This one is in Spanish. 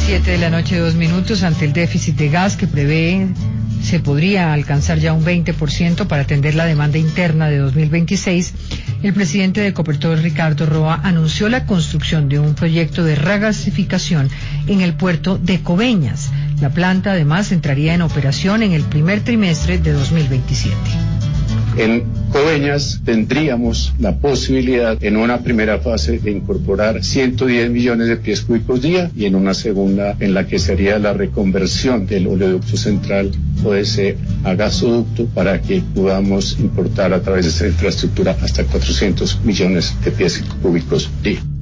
7:02 p.m. Ante el déficit de gas que prevé se podría alcanzar ya un 20% para atender la demanda interna de 2026, el presidente de Ecopetrol, Ricardo Roa, anunció la construcción de un proyecto de regasificación en el puerto de Coveñas. La planta además entraría en operación en el primer trimestre de 2027. En Coveñas tendríamos la posibilidad en una primera fase de incorporar 110 millones de pies cúbicos día y en una segunda en la que sería la reconversión del oleoducto central ODC a gasoducto para que podamos importar a través de esta infraestructura hasta 400 millones de pies cúbicos día.